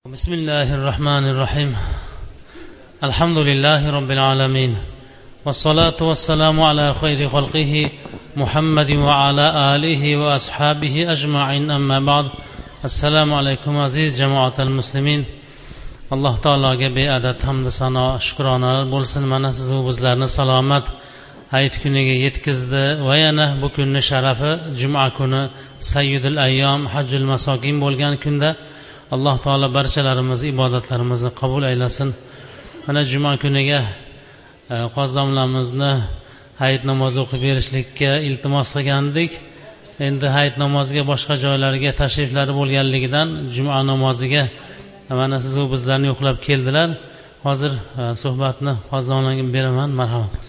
بسم الله الرحمن الرحيم الحمد لله رب العالمين والصلاة والسلام على خير خلقه محمد وعلى آله وأصحابه أجمعين أما بعد السلام عليكم عزيز جماعة المسلمين الله تعالى beadad hamd sano shukronalar bo'lsin. Mana siz u bizlarni salomat hayit kuniga yetkazdi va yana bu kunning sharafi juma kuni sayyidul ayyom hajjul masokin bo'lgan kunda alloh taolo barchalarimiz ibodatlarimizni qabul aylasin. Mana juma kuniga qozonlarimizni hayit namozi o'qib berishlikka iltimos qilgandik. Endi hayit namoziga boshqa joylarga tashriflari bo'lganligidan juma namoziga mana siz u bizlarni yo'qlab keldilar. Hozir suhbatni qozonlarga beraman. Marhamat.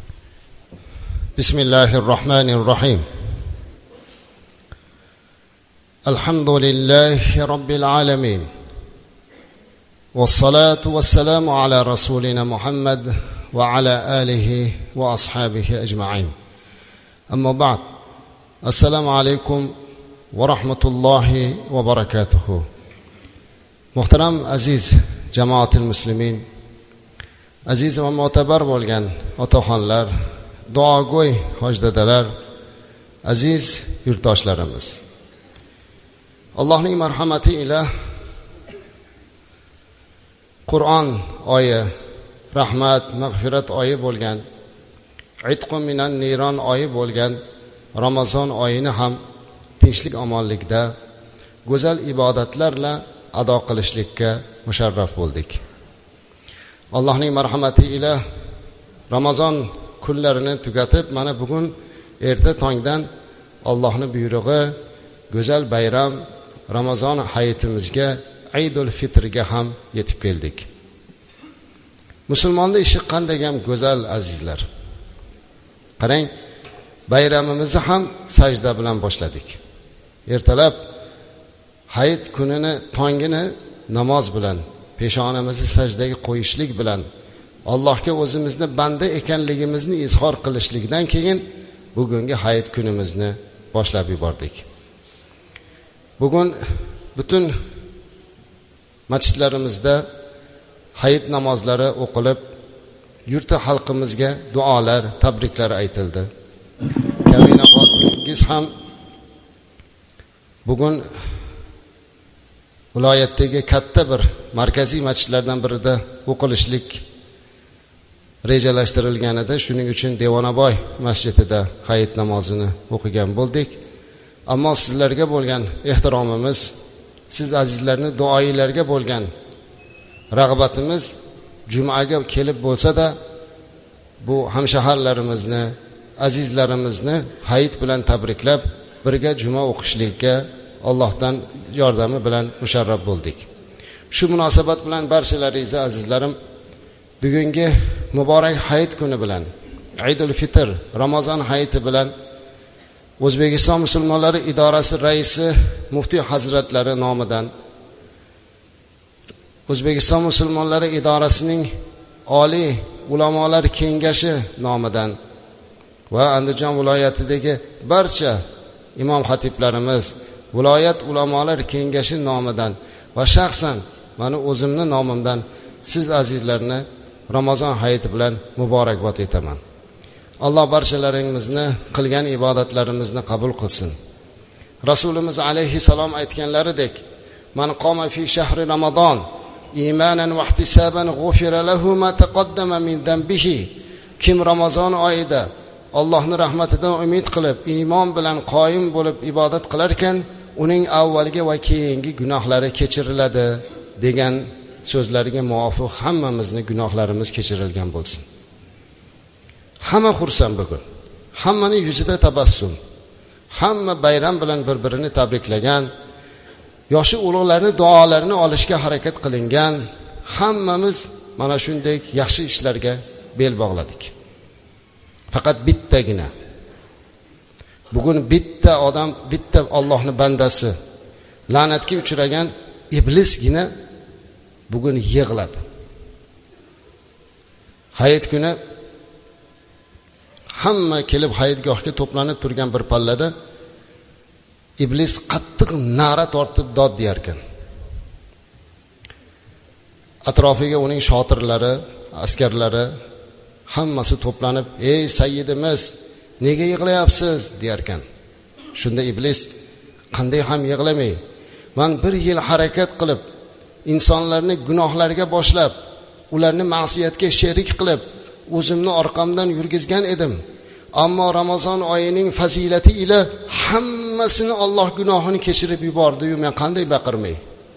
Bismillahirrahmanirrahim. Alhamdulillahi rabbil alamin. Wassalatu wassalamu ala rasulina Muhammad wa ala alihi wa ashabihi ajma'in. Amma ba'd. Assalomu alaykum va rahmatullohi va barakatuh. Muhtaram aziz jamoatul muslimin, aziz va mo'tabar bo'lgan otaxonlar, duogo'y hojdadalar, aziz yurtdoshlarimiz. Allohning marhamati ila Qur'on oyi, rahmat, mag'firat oyi bo'lgan, itqun minan niron oyi bo'lgan Ramazon oyini ham tinchlik omonlikda go'zal ibodatlarla ado qilishlikka musharraf bo'ldik. Allohning marhamati ila Ramazon kunlarini tugatib, mana bugun erta tongdan Allohning buyrug'i go'zal bayram Ramazon hayitimizga Aydul Fitrga ham yetib keldik. Musulmonning ishi qanday ham go'zal azizlar. Qarang, bayramimizni ham sajda bilan boshladik. Ertalab hayit kunini tongini namoz bilan, peshonamizni sajdaga qo'yishlik bilan Allohga o'zimizni banda ekanligimizni izhor qilishlikdan keyin bugungi hayit kunimizni boshlab yubordik. Bugun butun masjidlarimizda hayit namozlari o'qilib, yurti xalqimizga duolar, tabriklar aytildi. Kamina xotiningiz ham bugun viloyatdagi katta bir markaziy masjidlardan birida o'qilishlik rejalashtirilgan edi. Shuning uchun Devonaboy masjidida hayit namozini o'qigan bo'ldik. Ammo sizlarga bo'lgan ehtiromimiz, siz azizlarning duoilarga bo'lgan rag'batimiz jumaga kelib bo'lsa-da, bu hamshaharlarimizni, azizlarimizni hayit bilan tabriklab, birga juma o'qishlikka Allohdan yordami bilan musharraf bo'ldik. Shu munosabat bilan barchalaringizni azizlarim, bugungi muborak hayit kuni bilan, Aydul Fitr, Ramazon hayiti bilan O'zbekiston musulmonlari idorasi raisi muftiy hazratlari nomidan, O'zbekiston musulmonlari idorasining oliy ulamolar kengashi nomidan va Andijon viloyatidagi barcha imom xatiblarimiz, viloyat ulamolar kengashi nomidan va shaxsan meni o'zimning nomimdan siz azizlarni Ramazon hayiti bilan muborakbod etaman. Alloh barchalaringizni qilgan ibodatlarimizni qabul qilsin. Rasulimiz alayhi salom aytganlaridek, "Man qoma fi shahri Ramazon imanan va ihtisaban g'ufira lahu ma taqaddama min dambihi." Kim Ramazon oyida Allohning rahmatidan umid qilib, iymon bilan qoyim bo'lib ibodat qilar ekan, uning avvalgi va keyingi gunohlari kechiriladi degan so'zlariga muvofiq hammamizning gunohlarimiz kechirilgan bo'lsin. Hamma xursand bugun. Hammaning yuzida tabassum. Hamma bayram bilan bir-birini tabriklagan, yoshi ulug'larning duolarini olishga harakat qilingan, hammamiz mana shunday yaxshi ishlarga bel bog'ladik. Faqat bittagina. Bugun bitta odam, bitta Allohning bandasi, la'natga uchragan iblisgina bugun yig'ladi. Hayit kuni hamma kelib hayitgohga to'planib turgan bir pallada iblis qattiq na'ra tortib dod deyar ekan. atrofiga uning shotirlari, askarlari hammasi to'planib, "Ey sayyidimiz, nega yig'layapsiz?" deyarkan. Shunda iblis, "Qanday ham yig'lamay? Men 1 yil harakat qilib, insonlarni gunohlarga boshlab, ularni ma'siyatga sherik qilib, o'zimni orqamdan yurgizgan edim. Ammo Ramazon oyining fazilati ila hammasini Alloh gunohini kechirib yubordi-yu, men qanday baqirmay?"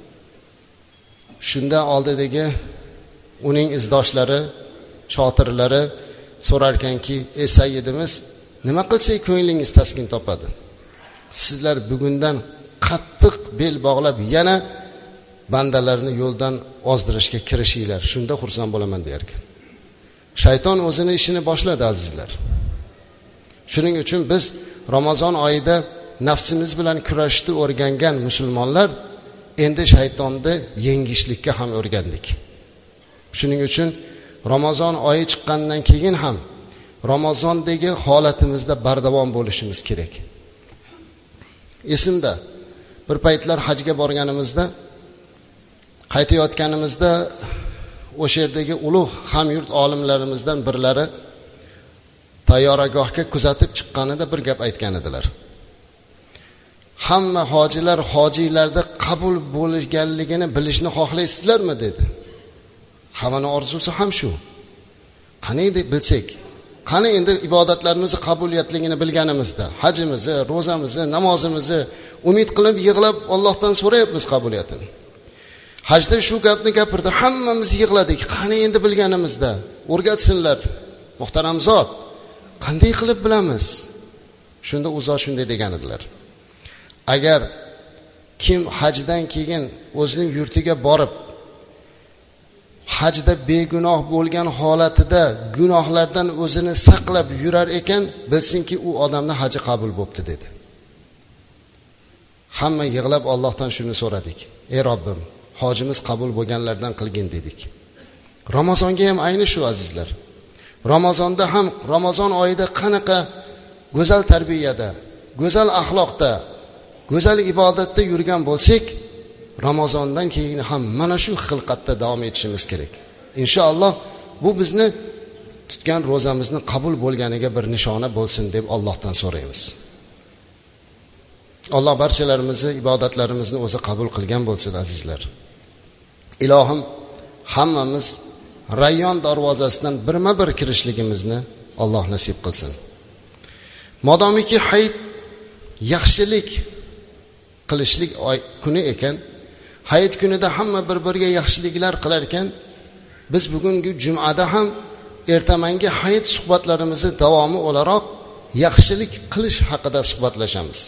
Shunda oldidagi uning izdoshlari, shotirlari so'rarkanki, "Ey sayyidimiz, nima qilsak ko'nglingiz taskin topadi? Sizlar bugundan qattiq bel bog'lab yana bandalarni yo'ldan ozdirishga kirishinglar, shunda xursand bo'laman" derkan. Shayton o'zini ishini boshladi azizlar. Shuning uchun biz Ramazon oyida nafsimiz bilan kurashishni o'rgangan musulmonlar endi shaytonni yengishlikka ham o'rgandik. Shuning uchun Ramazon oyi chiqqandan keyin ham Ramazondagi holatimizda bardavom bo'lishimiz kerak. Esimda bir paytlar hajga borganimizda, qaytayotganimizda o'sha yerdagi ulug' hamyurt olimlarimizdan birlari tayyoragohga kuzatib chiqqanida bir gap aytgan edilar. "Hamma hojilar hojiylarda qabul bo'lganligini bilishni xohlaysizlarmi?" dedi. Hammaning orzusi ham shu. Qani deb bilsak, qani endi ibodatlarimizni qabuliyatligini bilganimizda, hajimizni, ro'zamizni, namozimizni umid qilib yig'lab Allohdan so'rayapmiz qabuliyatini. Hajda shu gapni gapirdi, hammamiz yig'ladik. Qani endi bilganimizda o'rgatsinlar. Muhtaram zot, qanday qilib bilamiz? Shunda u zot shunday degan edilar. Agar kim hajdan keyin o'zining yurtiga borib hajda begunoh bo'lgan holatida gunohlardan o'zini saqlab yurar ekan, bilsinki u odamning haji qabul bo'pti dedi. Hamma yig'lab Allohdan shuni so'radik. Ey Robbim, hojimiz qabul bo'lganlardan qilgin dedik. Ramazonga ham ayni shu azizlar. Ramazonda ham Ramazon oyida qanaqa go'zal tarbiyada, go'zal axloqda, go'zal ibodatda yurgan bo'lsak, Ramazondan keyin ham mana shu xilqatda davom etishimiz kerak. Inshaalloh bu bizni tutgan ro'zamizni qabul bo'lganiga bir nishona bo'lsin deb Allohdan so'raymiz. Alloh barchalarimizni ibodatlarimizni o'zi qabul qilgan bo'lsin azizlar. Ilohim hammamiz Rayyon darvozasidan birma-bir kirishligimizni Alloh nasib qilsin. Modomiki hayit yaxshilik qilishlik kuni ekan, hayit kunida hamma bir-biriga yaxshiliklar qilar ekan, biz bugungi jumada ham ertamangi hayit suhbatlarimizni davomi o'laroq yaxshilik qilish haqida suhbatlashamiz.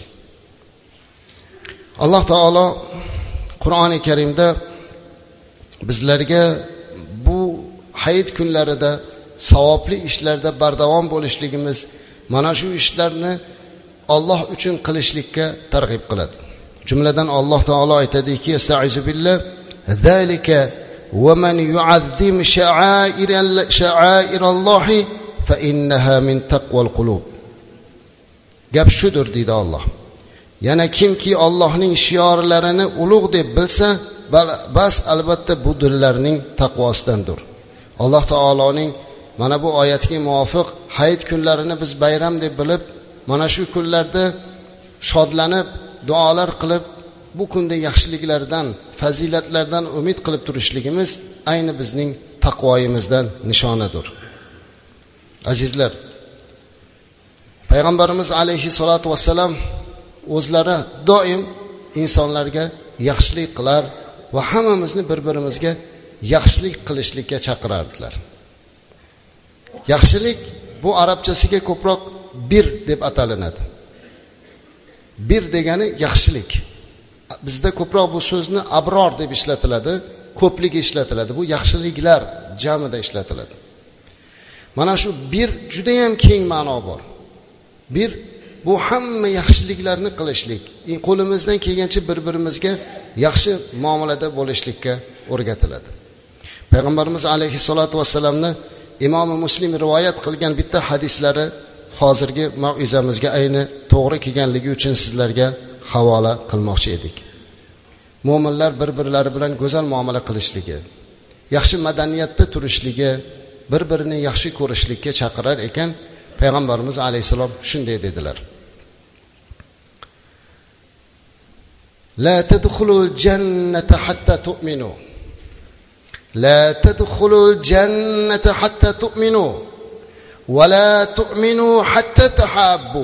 Alloh taolo Qur'oni Karimda bizlarga bu hayit kunlarida savobli ishlarda bardavom bo'lishligimiz, mana shu ishlarni Alloh uchun qilishlikka targ'ib qiladi. Jumladan Alloh taolo aytadiki: "Estaizu billah, zalika va man yu'azzim sha'airallohi fa innaha min taqval qulub." Gap shudir deydi Alloh. Yana kimki Allohning shiorlarini ulug' deb bilsa, bas albatta bu dillarning taqvosidandir. Alloh taoloning mana bu oyatga muvofiq hayit kunlarini biz bayram deb bilib, mana shu kunlarda shodlanib, duolar qilib, bu kunda yaxshiliklardan, fazilatlardan umid qilib turishligimiz ayni bizning taqvoyimizdan nishonadir. Azizlar, Payg'ambarimiz alayhi salatu vassalam o'zlari doim insonlarga yaxshilik qilar va hammamizni bir-birimizga yaxshilik qilishlikka chaqirardilar. Yaxshilik bu arabchasiga ko'proq bir deb atalinadi. Bir degani yaxshilik. Bizda ko'proq bu so'zni abror deb ishlatiladi, ko'pligi ishlatiladi. Bu yaxshiliklar jamida ishlatiladi. Mana shu bir juda ham keng ma'no bor. Bir bu hamma yaxshiliklarni qilishlik, qo'limizdan kelgancha bir-birimizga yaxshi muomalada bo'lishlikka o'rgatiladi. Payg'ambarimiz alayhissalatu vassalamni Imom Muslim rivoyat qilgan bitta hadislari hozirgi mav'izamizga ayni to'g'ri kelganligi uchun sizlarga havola qilmoqchi edik. Mo'minlar bir-birlari bilan go'zal muomala qilishligi, yaxshi madaniyatda turishligi, bir-birini yaxshi ko'rishlikka chaqirar ekan. Payg'ambarimiz alayhisalom shunday dedilar: La tadkhulul jannata hatta tu'minu. La tadkhulul jannata hatta tu'minu va la tu'minu hatta tahabbu.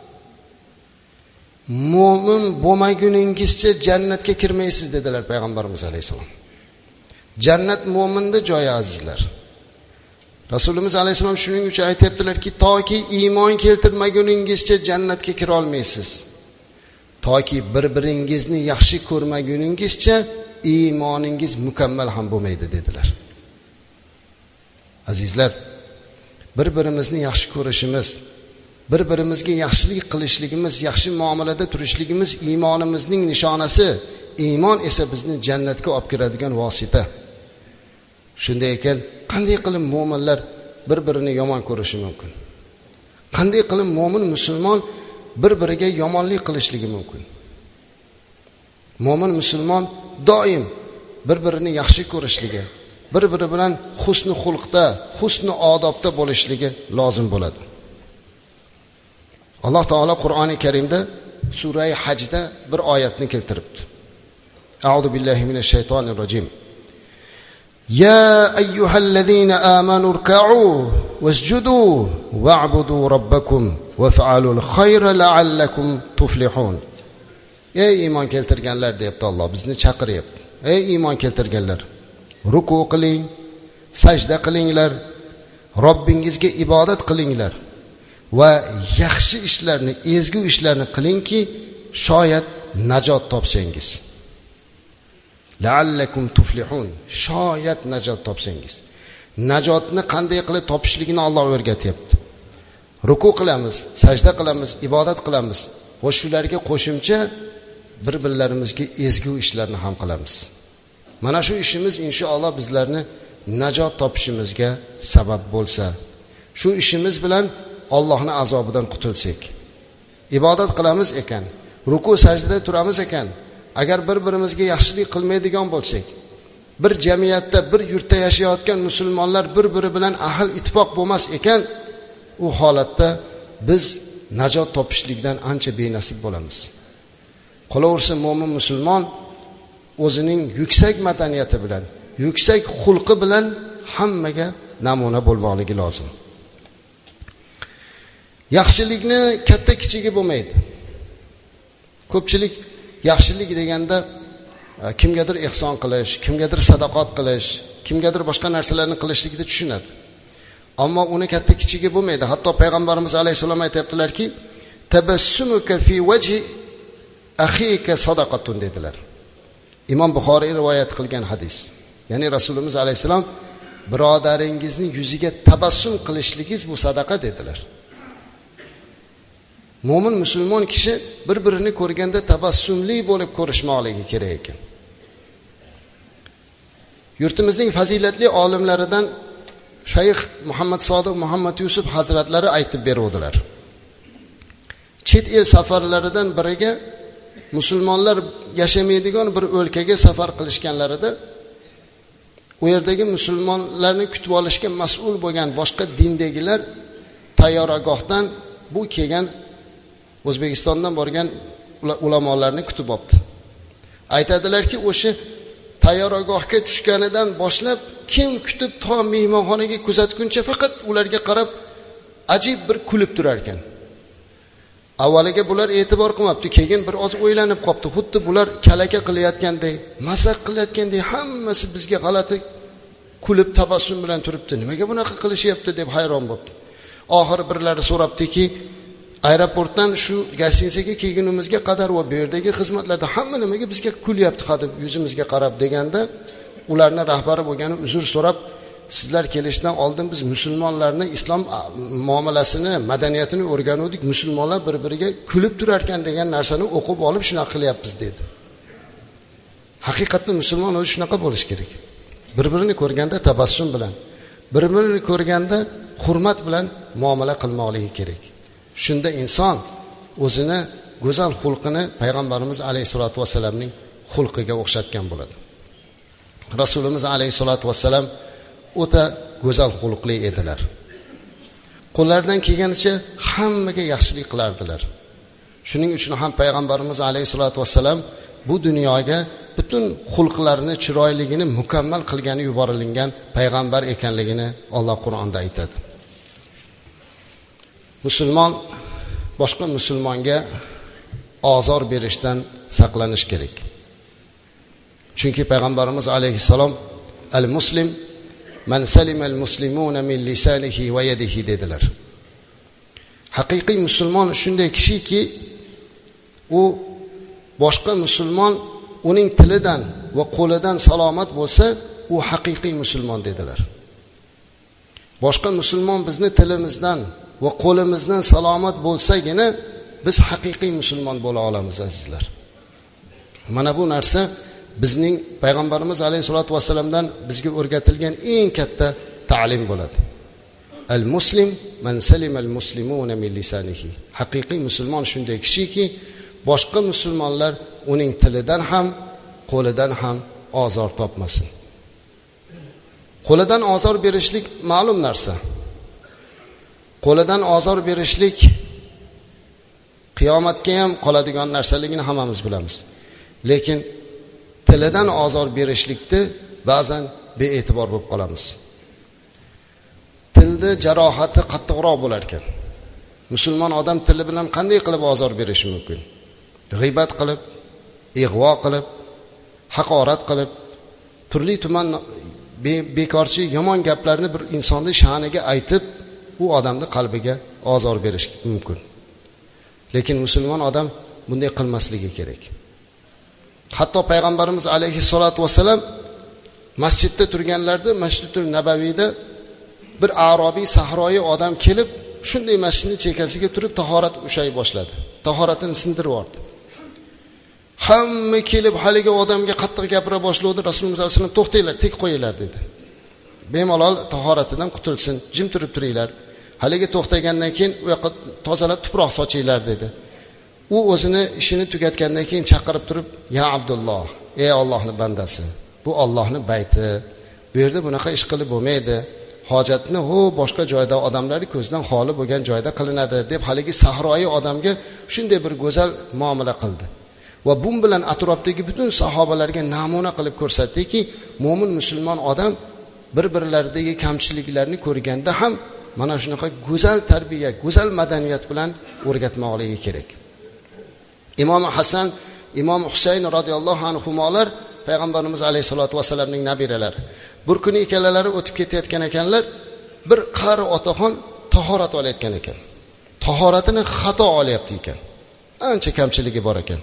Mo'min bo'lmaguningizcha jannatga kirmaysiz dedilar payg'ambarimiz alayhisalom. Jannat mo'minning joyi azizlar. Rasulimiz alayhisalom shuning uchun aytibdilarki, toki iymon keltirmaguningizcha jannatga kira olmaysiz. Toki bir-biringizni yaxshi ko'rmaguningizcha iymoningiz mukammal ham bo'lmaydi dedilar. Azizlar, bir-birimizni yaxshi ko'rishimiz, bir-birimizga yaxshilik qilishligimiz, yaxshi muomalada turishligimiz iymonimizning nishonasi. Iymon esa bizni jannatga olib kiradigan vosita. Shunday ekan, qanday qilib mu'minlar bir-birini yomon ko'rishi mumkin? Qanday qilib mu'min musulmon bir-biriga yomonlik qilishligi mumkin? Mu'min musulmon doim bir-birini yaxshi ko'rishligi, bir-biri bilan husni xulqda, husni odobda bo'lishligi lozim bo'ladi. Alloh taolo Qur'oni Karimda Sura-i Hajda bir oyatni keltiribdi. A'udhu billahi minash shaytonir rojim. Ya ayyuhallazina amanu rka'u wasjudu wa'budu robbakum waf'alul khayra la'allakum tuflihun. Ey iymon keltirganlar deyapti Alloh, bizni chaqiryapti. Ey iymon keltirganlar, ruku qiling, sajda qilinglar, Robbingizga ibodat qilinglar va yaxshi ishlarni, ezgu ishlarni qilingki, shoyat najot topsangiz. La'allakum tuflihun. Shoyat najot topsangiz. Najotni qanday qilib topishligini Alloh o'rgatyapti. Ruku qilamiz, sajda qilamiz, ibodat qilamiz va shularga qo'shimcha bir-birlarimizga ezgu ishlarni ham qilamiz. Mana shu ishimiz inshaalloh bizlarni najot topishimizga sabab bo'lsa, shu ishimiz bilan Allohning azobidan qutulsak. Ibodat qilamiz ekan, ruku sajdada turamiz ekan, agar bir-birimizga yaxshilik qilmaydigan bo'lsak, bir jamiyatda, bir yurtda yashayotgan musulmonlar bir-biri bilan ahil ittifoq bo'lmas ekan, u holatda biz najot topishlikdan ancha benasib bo'lamiz. Qolaversa mo'min musulmon o'zining yuksak madaniyati bilan, yuksak xulqi bilan hammaga namuna bo'lmoqligi lozim. Yaxshilikni katta kichigi bo'lmaydi. Ko'pchilik yaxshilik deganda kimgadir ihson qilish, kimgadir sadaqat qilish, kimgadir boshqa narsalarni qilishlikni tushunadi. Ammo uni katta kichigi bo'lmaydi. Hatto payg'ambarimiz alayhisalom aytibdilarki, tabassumuka fi wajhi akhika sadaqatun dedilar. Imom Buxoriy rivoyat qilgan hadis. Ya'ni Rasulimiz alayhisalom birodaringizni yuziga tabassum qilishligingiz bu sadaqa dedilar. Mo'min musulmon kishi bir-birini ko'rganda tabassumli bo'lib ko'rishmoqligi kerak ekan. Yurtimizning fazilatli olimlaridan Shayx Muhammad Sodiq Muhammad Yusuf hazratlari aytib beruvdilar. Chet el safarlaridan biriga musulmonlar yashamaydigan bir o'lkaga safar qilishganlarida u yerdagi musulmonlarni kutib olishga mas'ul bo'lgan boshqa dindagilar tayyoragohdan bu kelgan O'zbekistondan borgan ulamolarni kutib oldi. Aytadilarki, o'sha tayyoragohga tushganidan boshlab kim kutib to mehmonxonaga kuzatguncha faqat ularga qarab ajib bir kulib turar ekan. Avvaliga bular e'tibor qilmabdi, keyin bir oz o'ylanib qopti. Xuddi bular kalaka qilayotgandek, mazax qilayotgandek hammasi bizga g'alati kulib tabassum bilan turibdi. Nimaga bunaqa qilishyapti deb hayron bo'ldi. Oxiri birlari so'rabdiki, aeroportdan shu gastinisaga kelgunimizga qadar va bu yerdagi xizmatlarda hamma nimaga bizga kulyapti hadeb yuzimizga qarab deganda, ularning rahbari bo'lgani uzr so'rab, sizlar kelishdan oldin biz musulmonlarni islom muomalasini, madaniyatini o'rganuvdik. Musulmonlar bir-biriga kulib turar ekan degan narsani o'qib olib shunaqa qilyapmiz dedi. Haqiqatda musulmon o'zi shunaqa bo'lish kerak. Bir-birini ko'rganda tabassum bilan, bir-birini ko'rganda hurmat bilan muomala qilmoqligi kerak. Shunda inson o'zini go'zal xulqini payg'ambarimiz alayhisolatu vasallamning xulqiga o'xshatgan bo'ladi. Rasulimiz alayhisolatu vassalam o'ta go'zal xulqli edilar. Qo'llaridan kelganicha hammaga yaxshilik qilardilar. Shuning uchun ham payg'ambarimiz alayhisolatu vassalam bu dunyoga butun xulqlarini, chiroyligini mukammal qilgani yuborilgan payg'ambar ekanligini Alloh Qur'onda aytadi. Musulmon boshqa musulmonga ozor berishdan saqlanish kerak. Chunki payg'ambarimiz alayhisalom al-muslim man salima al-muslimuna min lisanihi va yadihi dedilar. Haqiqiy musulmon shunday kishiki, u boshqa musulmon uning tilidan va qo'lidan salomat bo'lsa, u haqiqiy musulmon dedilar. Boshqa musulmon bizni tilimizdan va qo'limizdan salomat bo'lsagina biz haqiqiy musulmon bo'la olamiz azizlar. Mana bu narsa bizning payg'ambarimiz alayhisolatu vasallamdan bizga o'rgatilgan eng katta ta'lim bo'ladi. Al-muslim man salima al-muslimuna min lisanihi. Haqiqiy musulmon shunday kishiki, boshqa musulmonlar uning tilidan ham, qo'lidan ham ozor topmasin. Qo'lidan ozor berishlik ma'lum narsa. Qo'lidan ozor berishlik qiyomatga ham qoladigan narsaligini hammamiz bilamiz. Lekin tilidan ozor berishlikni ba'zan bee'tibor bo'lib qolamiz. Tilda jarohati qattiqroq bo'lar ekan. Musulmon odam tili bilan qanday qilib ozor berishi mumkin? G'iybat qilib, ig'vo qilib, haqorat qilib, turli tuman bekorchi yomon gaplarni bir insonning sha'niga aytib, u odamning qalbiga ozor berish mumkin. Lekin musulmon odam bunday qilmasligi kerak. Hatto payg'ambarimiz alayhissolatu vassalam masjidda turganlarda, Masjidul Nabaviyda bir arobiy sahroyi odam kelib, shunday masjidning chekkasiga turib tahorat ushay boshladi. Tahoratini sindirib yubordi. Hamma kelib haligi odamga qattiq gapira boshladi. Rasululloh sollallohu alayhi vasallam to'xtanglar, tek qo'yinglar dedi. Bemalol tahoratidan qutulsin, jim turib turinglar. Haligi to'xtagandan keyin u yoqqa tozalab tuproq sochinglar dedi. U o'zini ishini tugatgandan keyin chaqirib turib, "Ya Abdulloh, ey Allohning bandasi, bu Allohning bayti. Bu yerda bunaqa ish qilib bo'lmaydi. Hojatni boshqa joyda odamlar ko'zdan xoli bo'lgan joyda qilinadi" deb haligi sahroyi odamga shunday bir go'zal muomala qildi. Va bu bilan atrofdagi butun sahobalarga namuna qilib ko'rsatdiki, mo'min musulmon odam bir-birlaridagi kamchiliklarni ko'rganda ham mana shunaqa go'zal tarbiya, go'zal madaniyat bilan o'rgatmoqligi kerak. Imom Hasan, Imom Husayn radhiyallohu anhumolar payg'ambarimiz alayhisolatu vasallamning nabiralari. Bir kuni ikkalalari o'tib ketayotgan ekanlar, bir qari otaxon tahorat olayotgan ekan. Tahoratini xato olyapti ekan. Ancha kamchiligi bor ekan.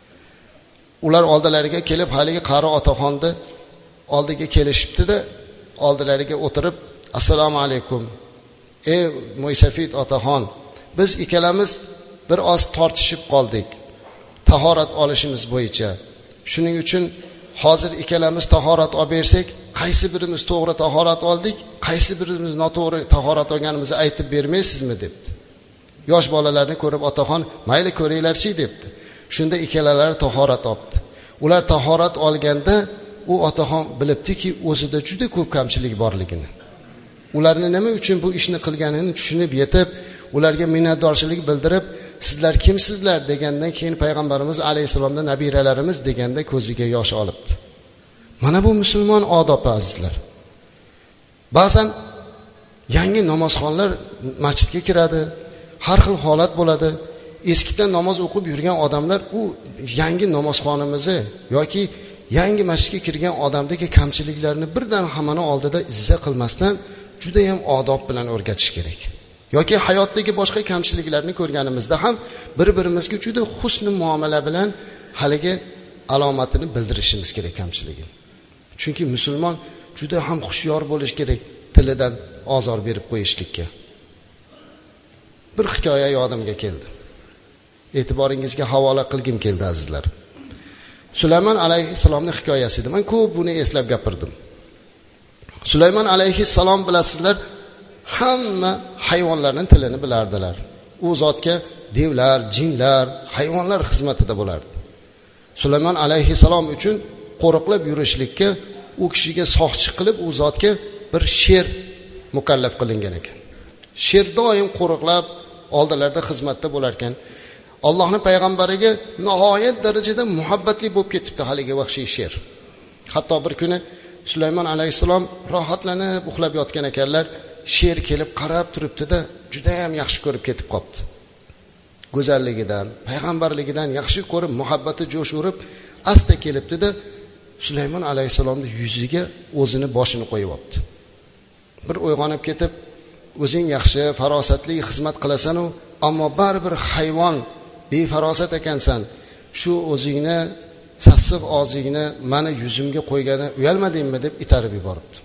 Ular oldilariga kelib, haligi qari otaxonni oldiga kelishibdi-da, oldilariga o'tirib, "Assalomu alaykum. Ey Mo'ysafid otaxon, biz ikkalamiz bir oz tortishib qoldik tahorat olishimiz bo'yicha. Shuning uchun hozir ikkalamiz tahorat olib bersak, qaysi birimiz to'g'ri tahorat oldik, qaysi birimiz noto'g'ri tahorat olganimizni aytib bermaysizmi?" debdi. Yosh bolalarni ko'rib otaxon, "Mayli ko'ringlar-chi" debdi. Shunda ikkalalari tahorat oldi. Ular tahorat olganda u otaxon bilibdiki, o'zida juda ko'p kamchilik borligini. Ularni nima uchun bu ishni qilganini tushunib yetib, ularga minnatdorchilik bildirib, "Sizlar kimsizlar?" degandan keyin payg'ambarimiz alayhisalomda nabiralarimiz deganda ko'ziga yosh olibdi. Mana bu musulmon odobi azizlar. Ba'zan yangi namozxonlar masjidga kiradi, har xil holat bo'ladi. Eskidan namoz o'qib yurgan odamlar u yangi namozxonimizni yoki yangi masjidga kirgan odamdagi kamchiliklarni birdan hammani oldida izza qilmasdan juda ham odob bilan o'rgatish kerak. Yoki hayotdagi boshqa kamchiliklarni ko'rganimizda ham bir-birimizga juda husn muomala bilan haligi alomatini bildirishimiz kerak kamchiligini. Chunki musulmon juda ham xushyor bo'lish kerak tilidan ozor berib qo'yishlikka. Bir hikoya yodimga keldi. E'tiboringizga havola qilgim keldi azizlar. Sulaymon alayhissalomning hikoyasi edi. Men ko'p buni eslab gapirdim. Sulaymon alayhissalom bilasizlar, hamma hayvonlarning tilini bilardilar. U zotga devlar, jinlar, hayvonlar xizmatida bo'lardi. Sulaymon alayhissalom uchun qo'riqlab yurishlikka u kishiga soqchi qilib u zotga bir sher mukallaf qilingan ekan. Sher doim qo'riqlab oldilarda xizmatda bo'lar ekan. Allohning payg'ambariga nihoyat darajada muhabbatli bo'lib ketibdi haligi vahshiy sher. Hatto bir kuni Sulaymon alayhisalom rohatlanib uxlab yotgan ekanlar, sher kelib qarab turibdi-da, juda ham yaxshi ko'rib ketib qopti. Go'zalligidan, payg'ambarligidan yaxshi ko'rib, muhabbati jo'sh urib, asta kelibdi-da, Sulaymon alayhisalomning yuziga o'zini boshini qo'yib olibdi. Bir uyg'onib ketib, o'zing yaxshi, farosatli xizmat qilasan-u, ammo baribir hayvon, befarosat ekansan. Shu o'zingni sassiq og'zingni meni yuzimga qo'ygani uyalmadingmi deb itarib yuboribdi.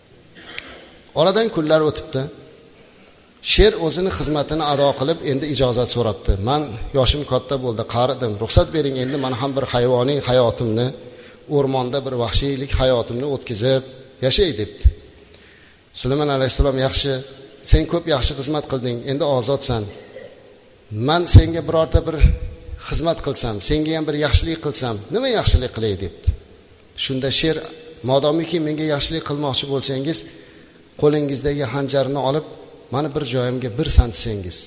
Oradan kunlar o'tibdi. Sher o'zini xizmatini ado qilib, endi ijozat so'rabdi. Men yoshim katta bo'ldi, qaridim. Ruxsat bering, endi men ham bir hayvoniy hayotimni, o'rmonda bir vahshiylik hayotimni o'tkazib yashay debdi. Sulaymon alayhisalom, yaxshi, sen ko'p yaxshi xizmat qilding, endi ozodsan. Men senga birorta bir xizmat qilsam, senga ham bir yaxshilik qilsam, nima yaxshilik qilay debdi. Shunda sher, modomiki menga yaxshilik qilmoqchi bo'lsangiz, qo'lingizdagi xanjarni olib, meni bir joyimga bir santisangiz.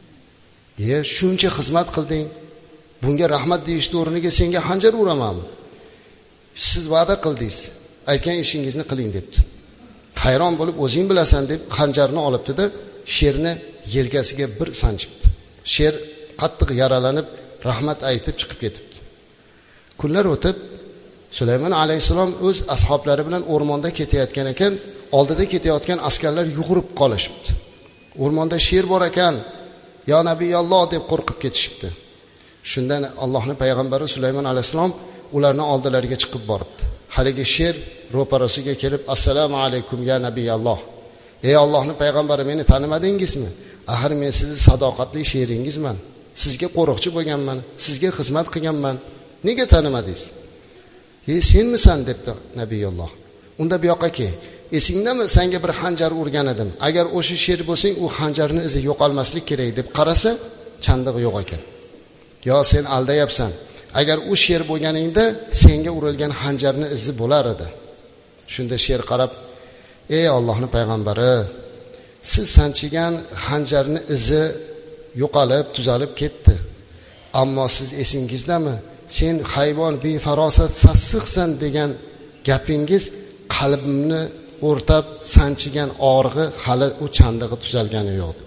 Shuncha xizmat qilding, bunga rahmat deyishni o'rniga senga xanjar uramanmi? Siz va'da qildingiz, aytgan ishingizni qiling debdi. Hayron bo'lib, o'zing bilasan deb xanjarni olibdi-da, sherni yelkasiga bir sanchibdi. Sher qattiq yaralanib, rahmat aytib chiqib ketibdi. Kunlar o'tib, Sulaymon alayhisalom o'z ashablari bilan o'rmonda ketayotgan ekan, oldida ketayotgan askarlar yugurib qolishibdi. O'rmonda sher bor ekan, "Ya Nabiyalloh" deb qo'rqib ketishibdi. Shundan Allohning payg'ambari Sulaymon alayhisalom ularni oldilariga chiqib boribdi. Haligi sher ro'parasiga kelib, "Assalomu alaykum ya Nabiyalloh. Ey Allohning payg'ambari, meni tanimadingizmi? Axir men sizni sadoqatli sheringizman. Sizga qo'riqchi bo'lganman, sizga xizmat qilganman. Nega tanimadingiz?" "Senmisan?" debdi Nabiyulloh. "Unda bu yoqqa kel. Esingdami, senga bir xanjar urgan edim. Agar o'sha sher bo'lsang, u xanjarning izi yo'qolmaslik kerak" deb qarasa, chandig'i yo'q ekan. "Yo, sen aldayapsan. Agar u sher bo'lganingda, senga urilgan xanjarning izi bo'lar edi." Shunda sher qarab, "Ey Allohning payg'ambari, siz sanchigan xanjarning izi yo'qolib, tuzalib ketdi. Ammo siz esingizdami? Sen hayvon, befarosat, sassiqsan degan gapingiz qalbimni o'rtab sanchigan og'rig'i hali u chandig'i tuzalgani yo'q."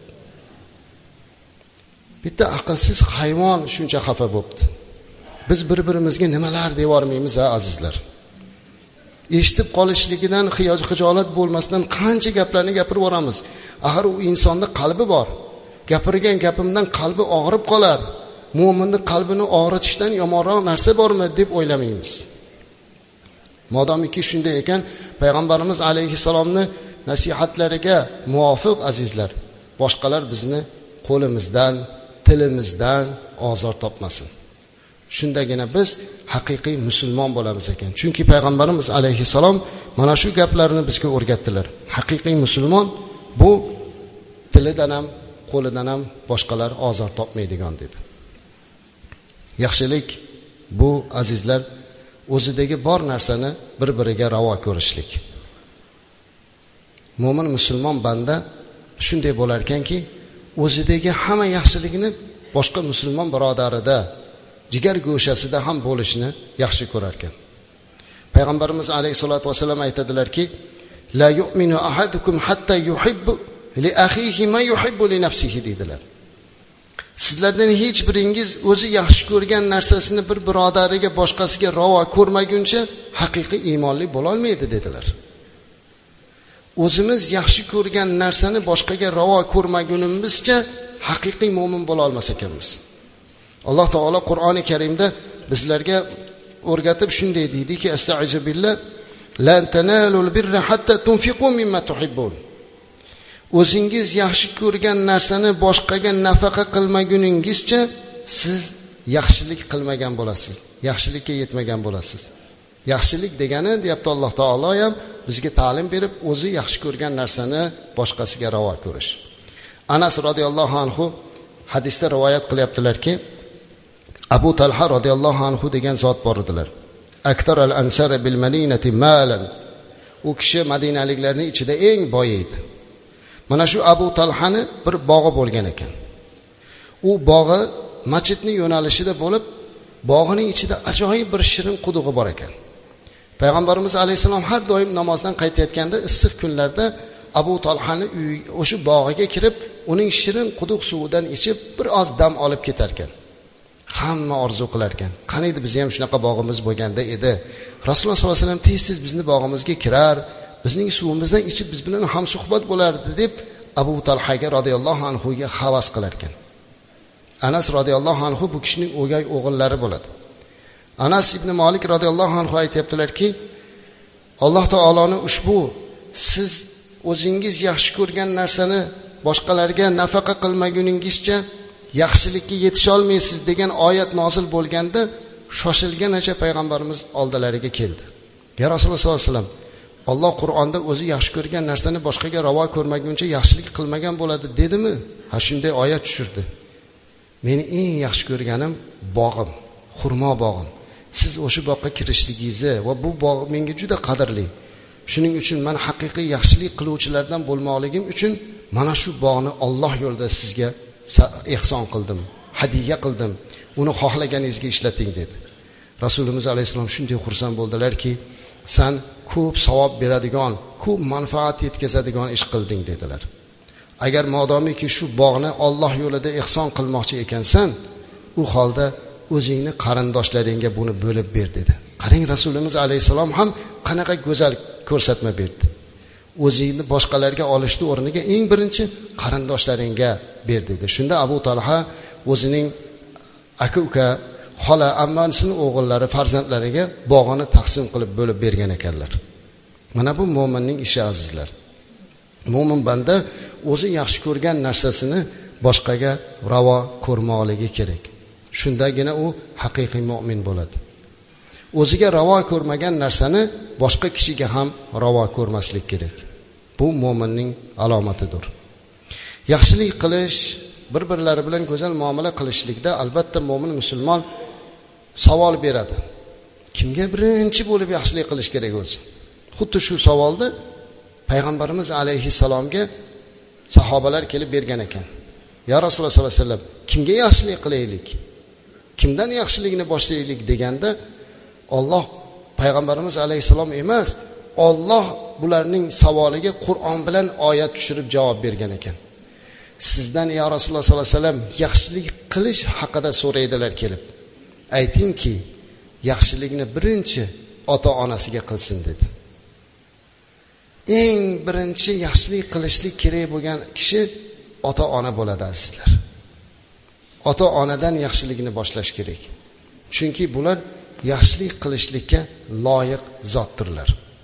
Bitta aqlsiz hayvon shuncha xafa bo'libdi. Biz bir-birimizga nimalar deyormaymiz azizlar. Eshitib qolishligidan xijolat bo'lmasdan qancha gaplarni gapirib boramiz. Axir u insonning qalbi bor. Gapirgan gapimdan qalbi og'rib qolar. Mo'minning qalbini og'ritishdan yomonroq narsa bormi deb o'ylamaymiz. Modomiki shunday ekan, payg'ambarimiz alayhisalomni nasihatlariga muvofiq azizlar, boshqalar bizni qo'limizdan, tilimizdan ozor topmasin. Shundagina biz haqiqiy musulmon bo'lamiz ekan. Chunki payg'ambarimiz alayhisalom mana shu gaplarni bizga o'rgatdilar. Haqiqiy musulmon bu tilidan ham, qo'lidan ham boshqalar ozor topmaydigan dedi. Yaxshilik bu azizlar o'zidagi bor narsani bir-biriga ravo ko'rishlik. Mo'min musulmon banda shunday bo'lar ekanki, o'zidagi hamma yaxshilikni boshqa musulmon birodarida, jigar go'shasida ham bo'lishni yaxshi ko'rar ekan. Payg'ambarimiz alayhisolatu vasallam aytadilarki, "La yu'minu ahadukum hatta yuhibbu li akhihi ma yuhibbu li nafsihi" dedilar. Sizlardan hech biringiz o'zi yaxshi ko'rgan narsasini bir birodariga, boshqasiga ravo ko'rmaguncha haqiqiy iymonli bo'la olmaydi dedilar. O'zimiz yaxshi ko'rgan narsani boshqaga ravo ko'rmagunimizcha haqiqiy mo'min bo'la olmas ekanmiz. Alloh taolo Qur'oni Karimda bizlarga o'rgatib shunday deydiki, "Astag'izu billah, lan tanalul birra hatta tunfiqu mimma tuhibbun." O'zingiz yaxshi ko'rgan narsani boshqaga nafaqa qilmaguningizcha siz yaxshilik qilmagan bo'lasiz, yaxshilikka yetmagan bo'lasiz. Yaxshilik degani deyapti Alloh taolo ham bizga ta'lim berib, o'zi yaxshi ko'rgan narsani boshqasiga ravo ko'rish. Anas radhiyallohu anhu hadisda rivoyat qilyaptilarki, Abu Talha radhiyallohu anhu degan zot bor edilar. "Aktar al-ansar bil Madinati malan u kishi madinaliklarning ichida eng boy edi. Mana shu Abu Talhani bir bog'i bo'lgan ekan. U bog'i masjidning yo'nalishida bo'lib, bog'ining ichida ajoyib bir shirin qudug'i bor ekan. Payg'ambarimiz alayhisalom har doim namozdan qaytayotganda issiq kunlarda Abu Talhani o'sha bog'iga kirib, uning shirin quduq suvidan ichib bir oz dam olib ketar ekan. Hamma orzu qilar ekan. Qaniydi biz ham shunaqa bog'imiz bo'lganda edi. Rasululloh sollallohu alayhi vasallam tez-tez bizni bog'imizga kirar, bizning suvimizdan ichib biz bilan ham suhbat bo'lardi deb Abu Talhaga radhiyallohu anhu ga havas qilar ekan. Anas radhiyallohu anhu bu kishining o'gay o'g'illari bo'ladi. Anas ibn Malik radhiyallohu anhu aytibdilar-ki, Alloh taoloning ushbu siz o'zingiz yaxshi ko'rgan narsani boshqalarga nafaqa qilmaguningizcha yaxshilikka yetisha olmaysiz degan oyat nozil bo'lganda shoshilganicha payg'ambarimiz oldilariga keldi. Ya Rasululloh sollallohu alayhi vasallam, Alloh Qur'onda o'zi yaxshi ko'rgan narsani boshqaga ravo ko'rmaguncha yaxshilik qilmagan bo'ladi dedimi? Ha, shunday oyat tushirdi. Meni eng yaxshi ko'rganim bog'im, xurmo bog'im. Siz o'sha bog'ga kirishligingizni va bu bog' menga juda qadrli. Shuning uchun men haqiqiy yaxshilik qiluvchilardan bo'lmoqligim uchun mana shu bog'ni Alloh yo'lida sizga ehson qildim, hadiya qildim. Uni xohlaganingizga ishlating dedi. Rasulimiz alayhisalom shunday xursand bo'ldilarki, sen ko'p savob beradigan, ko'p manfaat yetkazadigan ish qilding dedilar. Agar modomiki shu bog'ni Alloh yo'lida ehson qilmoqchi ekansan, u holda o'zingni qarindoshlaringga buni bo'lib ber dedi. Qarang, Rasulimiz alayhisalom ham qanaqa go'zal ko'rsatma berdi. O'zingni boshqalarga olishni o'rniga eng birinchi qarindoshlaringga ber dedi. Shunda Abu Talha o'zining aka-uka, xola, ammasining o'g'illari, farzandlariga bog'ini taqsim qilib bo'lib bergan ekanlar. Mana bu mo'minning ishi azizlar. Mo'min banda o'zi yaxshi ko'rgan narsasini boshqaga ravo ko'rmoqligi kerak. Shundagina u haqiqiy mo'min bo'ladi. O'ziga ravo ko'rmagan narsani boshqa kishiga ham ravo ko'rmaslik kerak. Bu mo'minning alomatidir. Yaxshilik qilish, bir-birlari bilan go'zal muomala qilishlikda albatta mo'min musulmon savol beradi. Kimga birinchi bo'lib yaxshilik qilish kerak o'zi? Xuddi shu savolni payg'ambarimiz alayhisalomga sahobalar kelib bergan ekan. Ya Rasululloh sollallohu alayhi vasallam, kimga yaxshilik qilaylik? Kimdan yaxshilikni boshlaylik deganda, Alloh payg'ambarimiz alayhisalom emas, Alloh bularning savoliga Qur'on bilan oyat tushirib javob bergan ekan. Sizdan ya Rasululloh sollallohu alayhi vasallam yaxshilik qilish haqida so'raydilar kelib. Aytingki, yaxshilikni birinchi ota-onasiga qilsin dedi. Eng birinchi yaxshilik qilishlik kerak bo'lgan kishi ota-ona bo'ladi azizlar. Ota-onadan yaxshilikni boshlash kerak. Chunki bular yaxshilik qilishlikka loyiq zotdirlar.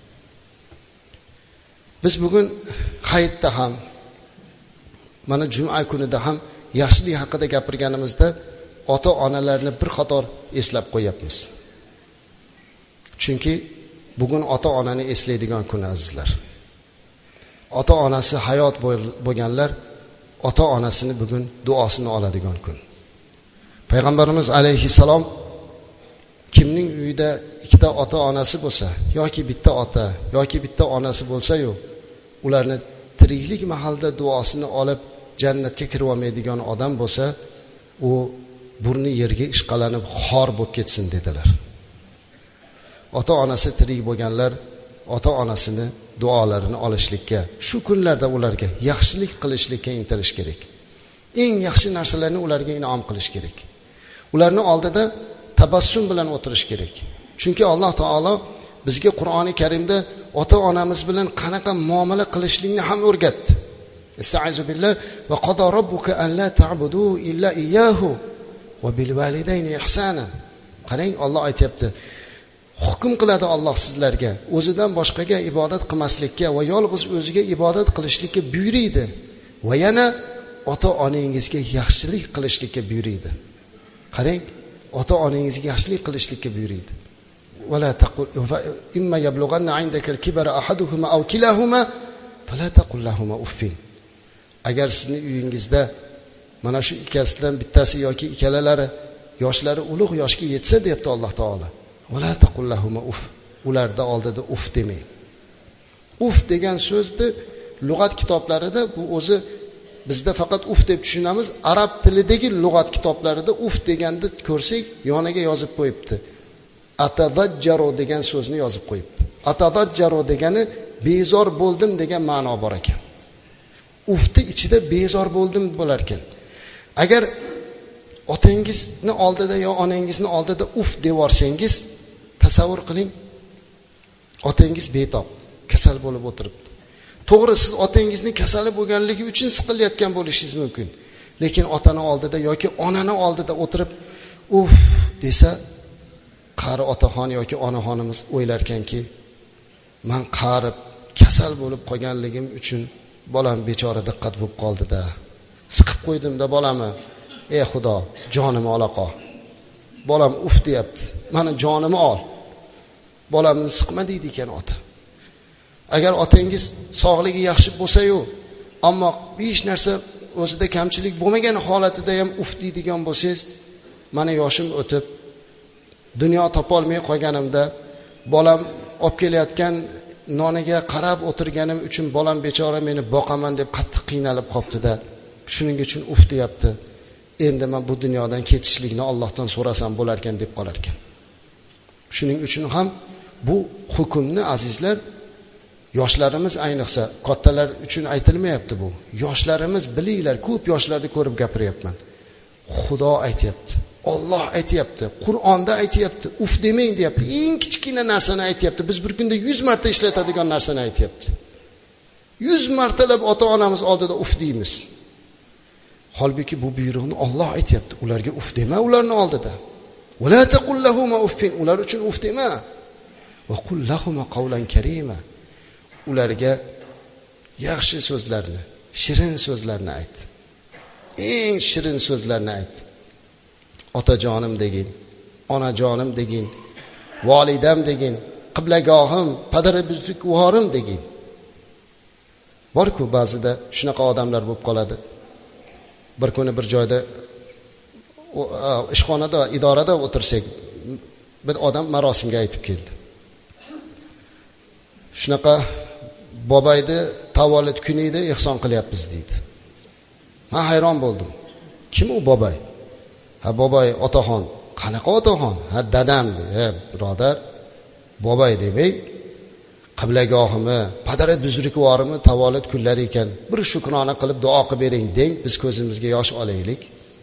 Biz bugun hayitda ham, mana juma kunida ham yaxshilik haqida gapirganimizda ota-onalarni bir qator eslab qo'yapmiz. Chunki bugun ota-onani eslaydigan kun azizlar. Ota-onasi hayot bo'lganlar ota-onasini bugun duosini oladigan kun. Payg'ambarimiz alayhisalom kimning uyida ikkita ota-onasi bo'lsa, yoki bitta ota, yoki bitta onasi bo'lsa-yu, ularni tiriklik mahalda duosini olib jannatga kirib olmaydigan odam bo'lsa, u burni yerga ishqalanib xor bo'lib ketsin dedilar. Ota-onasi tirik bo'lganlar ota-onasini duolarini olishlikka, shu kunlarda ularga yaxshilik qilishlikka intilish kerak. Eng yaxshi narsalarni ularga in'om qilish kerak. Ularni oldida tabassum bilan o'tirish kerak. Chunki Alloh taolo bizga Qur'oni Karimda ota-onamiz bilan qanaqa muomala qilishlikni ham o'rgatdi. Estaizu billah va qada robbuka an la ta'budu illa iyyahu va bil validayni ihsana. Qarang, Alloh aytibdi. Hukm qiladi Alloh sizlarga o'zidan boshqaga ibodat qilmaslikka va yolg'iz o'ziga ibodat qilishlikka buyuriydi. Va yana ota-onangizga yaxshilik qilishlikka buyuriydi. Qarang, ota-onangizga yaxshilik qilishlikka buyuriydi. Wala taqul imma yablughanna 'indaka al-kibara ahaduhuma aw kilahuma fala taqul lahumā uffin. Agar sizning uyingizda mana shu ikkasidan bittasi yoki ikkalalari yoshlari ulug' yoshga yetsa debdi Alloh taolo. Wala taqul lahumā uff. Ularda oldida uff demang. Uf degan so'zni lug'at kitoblarida bu o'zi bizda faqat uf deb tushunamiz. Arab tilidagi lug'at kitoblarida uf deganni ko'rsak, yoniga yozib qo'yibdi. Atazajjaru degan so'zni yozib qo'yibdi. Atazajjaru degani bezor bo'ldim degan ma'no bor ekan. Ufni ichida bezor bo'ldim bo'lar ekan. Agar otangizni oldida yo onangizni oldida uf devorsangiz, tasavvur qiling. Otangiz betob, kasal bo'lib o'tiribdi. To'g'ri, siz otangizni kasali bo'lganligi uchun siqilayotgan bo'lishingiz mumkin. Lekin otani oldida yoki onani oldida o'tirib uf desa, qari otaxon yoki onaxonimiz o'ylarkanki, men qarib kasal bo'lib qolganligim uchun bolam bechora diqqat bo'lib qoldi-da. Siqib qo'ydim-da bolamni. Ey Xudo, jonimni ola qol. Bolam uf deyapti. Meni jonimni ol. Bolamni siqma deydi ekan ota. Agar otangiz sog'ligi yaxshi bo'lsa-yu, ammo hech narsa o'zida kamchilik bo'lmagan holatida ham uf deydigan bo'lsangiz, meni yoshim o'tib, dunyo topolmay qolganimda bolam olib kelayotgan noniga qarab o'tirganim uchun bolam bechora meni boqaman deb qattiq qiynalib qopti-da. Shuning uchun uf deyapti. Endi men bu dunyodan ketishlikni Allohdan so'rasam bo'lar ekan deb qolar ekan. Shuning uchun ham bu hukmni azizlar, yoshlarimiz ayniqsa, kattalar uchun aytilmayapti bu. Yoshlarimiz bilinglar, ko'p yoshlarni ko'rib gapiryapman. Xudo aytayapti, Alloh aytayapti, Qur'onda aytayapti, uf demang deyapti. Eng kichkina narsani aytayapti. Biz bir kunda 100 marta ishlatadigan narsani aytayapti. 100 martalab ota-onamiz oldida uf deymiz. Holbuki bu buyruqni Alloh aytayapti. Ularga uf dema ularni oldida. Va la taqul lahum uffin. Ular uchun uf dema. Va qul lahum qawlan karima. Ularga yaxshi so'zlarni, shirin so'zlarni ayt. Eng shirin so'zlarni ayt. Otajonim degin, onajonim degin, volidam degin, qiblagohim, padara buzrukvorim degin. Bor-ku ba'zida shunaqa odamlar bo'lib qoladi. Bir kuni bir joyda ishxonada, idorada o'tirsak, bir odam marosimga aytib keldi. Shunaqa bobayni tavallud kunida ehson qilyapmiz deydi. Men hayron bo'ldim. Kim u bobay? Ha, bobay otaxon. Qanaqa otaxon? Ha, dadam. Ha, birodar, bobay demay, qiblagohimni, padara buzrukvorimni tavallud kunlari ekan. Bir shukrona qilib duo qilib bering deng, biz ko'zimizga yosh olaylik.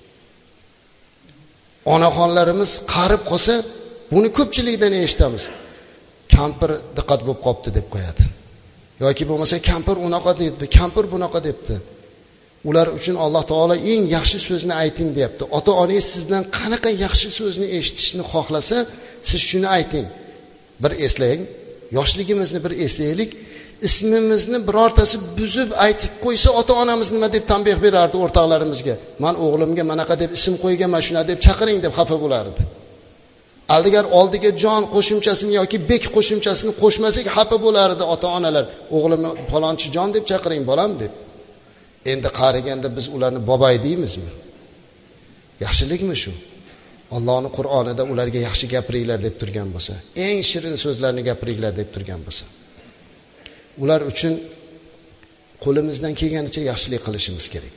Onaxonlarimiz qarib qolsa, buni ko'pchilikdan eshitamiz. Kampir diqqat bo'lib qopti deb qo'yadi. Yoki bo'lmasa kampir unaqa debdi, kampir bunaqa debdi. Ular uchun Alloh taolo eng yaxshi so'zni ayting deyapti. Ota-onangiz sizdan qanaqa yaxshi so'zni eshitishni xohlasa, siz shuni ayting. Bir eslang, yoshligimizni bir eslaylik. Ismimizni birortasi buzib aytib qo'ysa, ota-onamiz nima deb tanbeh berardi o'rtoqlarimizga? Men o'g'limga manaqa deb ism qo'yganman, shuna deb chaqiring deb xafa bo'lardi. Aldigar oldiga jon qo'shimchasini yoki bek qo'shimchasini qo'shmasak xafa bo'lardi ota-onalar. O'g'limni falonchi jon deb chaqiring bolam deb. Endi qariganda biz ularni bobay deymizmi? Yaxshilikmi shu? Allohning Qur'onida ularga yaxshi gapiringlar deb turgan bo'lsa, eng shirin so'zlarni gapiringlar deb turgan bo'lsa, ular uchun qo'limizdan kelganicha yaxshilik qilishimiz kerak.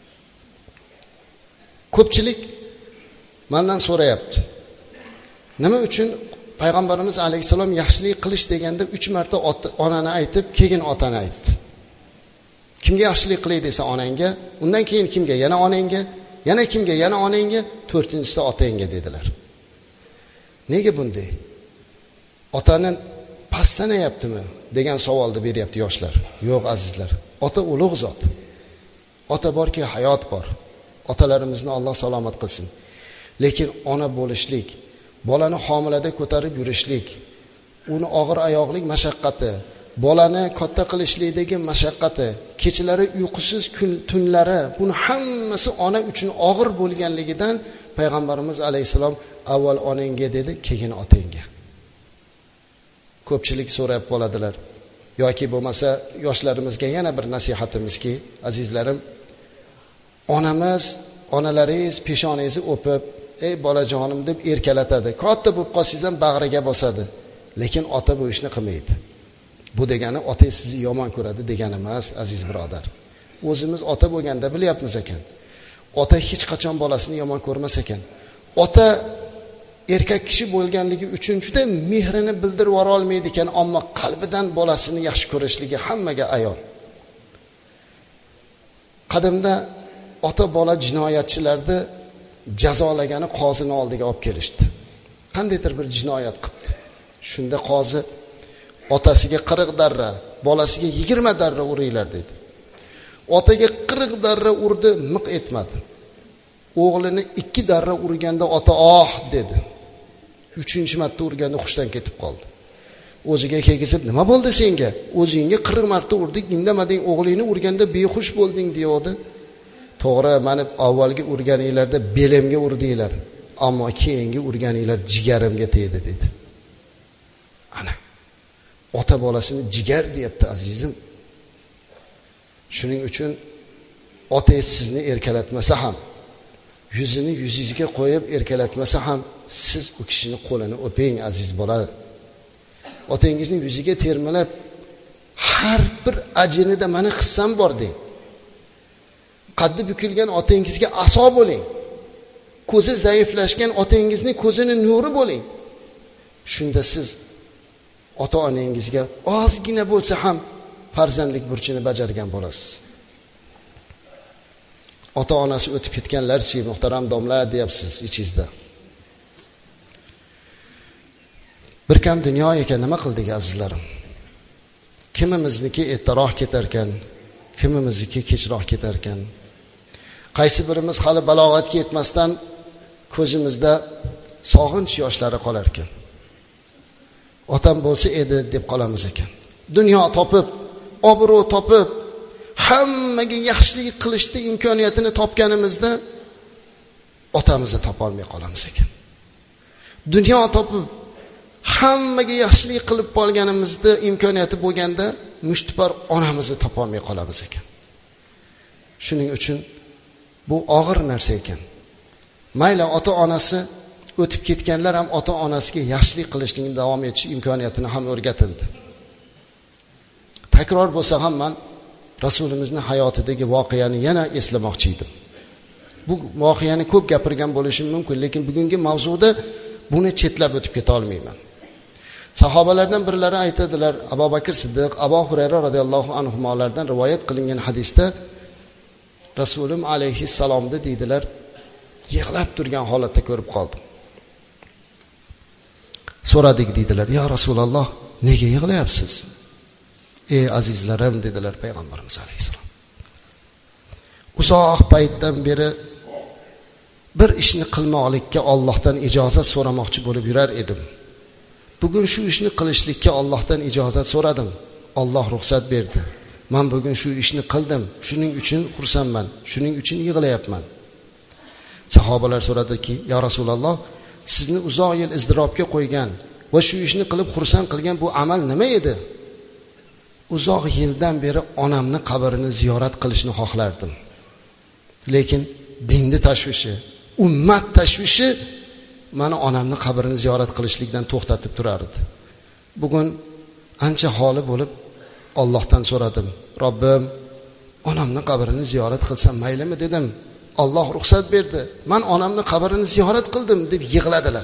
Ko'pchilik mendan so'rayapti. Nima uchun payg'ambarimiz alayhisalom yaxshilik qilish deganda 3 marta onani aytib, keyin otani aytdi. Kimga yaxshilik qilay desa onangga, undan keyin kimga? Yana onangga, yana kimga? Yana onangga, 4-inchisida otangga dedilar. Nega bunday? Otani past sanayaptimi degan savolni beryapti yoshlar. Yo'q azizlar. Ota ulug' zot. Ota borki hayot bor. Otalarimizni Alloh salomat qilsin. Lekin ona bo'lishlik, bolani homilada ko'tarib yurishlik, uni og'ir oyoqlik mashaqqati, bolani katta qilishlikdagi mashaqqati, kechalari uyqusiz tunlari, buni hammasi ona uchun og'ir bo'lganligidan payg'ambarimiz alayhisalom avval onangga dedi, keyin otangga. Ko'pchilik so'rab qoladilar. Yoki bo'lmasa yoshlarimizga yana bir nasihatimizki, azizlarim, onamiz, onalaringiz peshonangizni o'pib, ey bolajonim deb erkalatadi. Katta bo'lib qolsangiz ham bag'riga bosadi. Lekin ota bu ishni qilmaydi. Bu degani otangiz sizni yomon ko'radi degani emas, aziz birodar. O'zimiz ota bo'lganda bilyapmiz ekan. Ota hech qachon bolasini yomon ko'rmas ekan. Ota erkak kishi bo'lganligi uchun juda mehrini bildirib yora olmaydi ekan, ammo qalbidan bolasini yaxshi ko'rishligi hammaga ayon. Qadimda ota bola jinoyatchilarni jazolagani qozining oldiga olib kelishdi. Qandaydir bir jinoyat qilibdi. Shunda qozi otasiga 40 darra, bolasiga 20 darra uringlar dedi. Otaga 40 darra urdi, miq etmadi. O'g'lini 2 darra urganda ota "oh" dedi. 3-marta urganda xushdan ketib qoldi. O'ziga kelgizib, "Nima bo'ldi senga? O'zingga 40 marta urdik, indamading, o'g'lingni urganda behush bo'lding" deydi. "To'g'ri, meni avvalgi urganinglarda belimga urdinglar, ammo keyingi urganinglar jigarimga tegdi" dedi. Ana ota bolasini jigar deyapti azizim. Shuning uchun otangiz sizni erkalatmasa ham, yuzini yuzingizga qo'yib erkalatmasa ham, siz u kishini qo'lini o'ping aziz bola. Otangizning yuziga termilib, har bir ajinida meni hissam bor deng. Qaddi bukilgan otangizga aso bo'ling. Ko'zi zaiflashgan otangizning ko'zining nuri bo'ling. Shunda siz ota-onangizga ozgina bo'lsa ham farzandlik burchini bajargan bo'lasiz. Ota-onasi o'tib ketganlarchi, muhtaram domlalar deyapsiz ichingizda. Bir kam dunyo ekan, nima qildik azizlarim? Kimimizniki ertaroq ketar ekan, kimimizniki kechroq ketar ekan. Qaysi birimiz hali balog'atga yetmasdan ko'zimizda sog'inch yoshlari qolar ekan. Otam bo'lsa edi deb qolamiz ekan. Dunyo topib, obro' topib, hammaga yaxshilik qilishda imkoniyatini topganimizda otamizni topa olmay qolamiz ekan. Dunyo topib, hammaga yaxshilik qilib qolganimizda imkoniyati bo'lganda mushtipar onamizni topa olmay qolamiz ekan. Shuning uchun bu og'ir narsa ekan. Mayli ota-onasi o'tib ketganlar ham ota-onasiga yaxshilik qilishning davom etish imkoniyatini ham o'rgatildi. Takror bo'lsa ham men Rasulimizning hayotidagi voqeani yana eslamoqchi edim. Bu voqeani ko'p gapirgan bo'lishim mumkin, lekin bugungi mavzuda buni chetlab o'tib keta olmayman. Sahobalardan birlari aytadilar, Abu Bakr Siddiq, Abu Hurayra radhiyallohu anhulardan rivoyat qilingan hadisda Rasulim alayhissalomni deydilar, yig'lab turgan holatda ko'rib qoldim. So'radik deydilar, "Ya Rasululloh, nega yig'layapsiz?" "Ey azizlarim" dedilar payg'ambarimiz alayhisalom. "Uzoq paytdan beri bir ishni qilmoqlikka Allohdan ijozat so'ramoqchi bo'lib yurar edim. Bugun shu ishni qilishlikka Allohdan ijozat so'radim. Alloh ruxsat berdi. Men bugun shu ishni qildim. Shuning uchun xursandman. Shuning uchun yig'layapman." Sahobalar so'radiki, "Ya Rasululloh, sizni uzoq yil izdirobga qo'ygan va shu ishni qilib xursand qilgan bu amal nima edi?" "Uzoq yildan beri onamni qabrini ziyorat qilishni xohlardim. Lekin dinni tashvishi, ummat tashvishi meni onamni qabrini ziyorat qilishlikdan to'xtatib turar edi. Bugun ancha holi bo'lib Allohdan so'radim. Robbim, onamni qabrini ziyorat qilsam maylimi dedim. Alloh ruxsat berdi. Men onamni qabrini ziyorat qildim" deb yig'ladilar.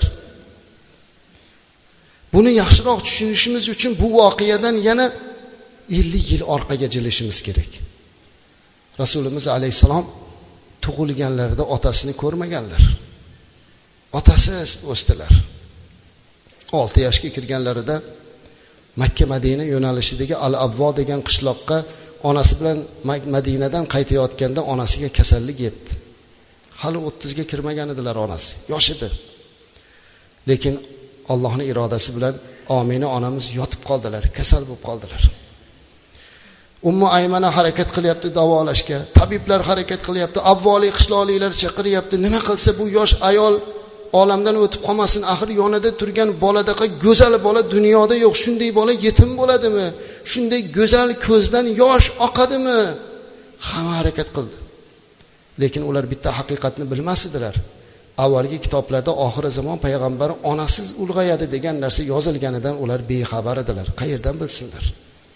Buni yaxshiroq tushunishimiz uchun bu voqeadan yana 50 yil orqaga jilishimiz kerak. Rasulimiz alayhisalom tug'ilganlarida otasini ko'rmaganlar. Otasiz o'sdilar. 6 yoshga kirganlarida Makka Madina yo'nalishidagi Al-Abvo degan qishloqqa onasi bilan Madinadan qaytayotganda onasiga kasallik yetdi. Hali 30 ga kirmagan edilar onasi, yosh edi. Lekin Allohning irodasi bilan Omina onamiz yotib qoldilar, kasal bo'lib qoldilar. Ummu Aymana harakat qilyapti davolashga, tabiblar harakat qilyapti, avvaliy qishloqliklar chaqiryapti. Nima qilsa bu yosh ayol olamdan o'tib qolmasin, axir yonida turgan boladaqa go'zal bola dunyoda yo'q, shunday bola yetim bo'ladimi? Shunday go'zal ko'zdan yosh oqadimi? Hamma harakat qildi. Lekin ular bitta haqiqatni bilmas edilar. Avvalgi kitoblarda oxir zamon payg'ambari onasiz ulg'ayadi degan narsa yozilganidan ular bexabar edilar. Qayerdan bilsinlar?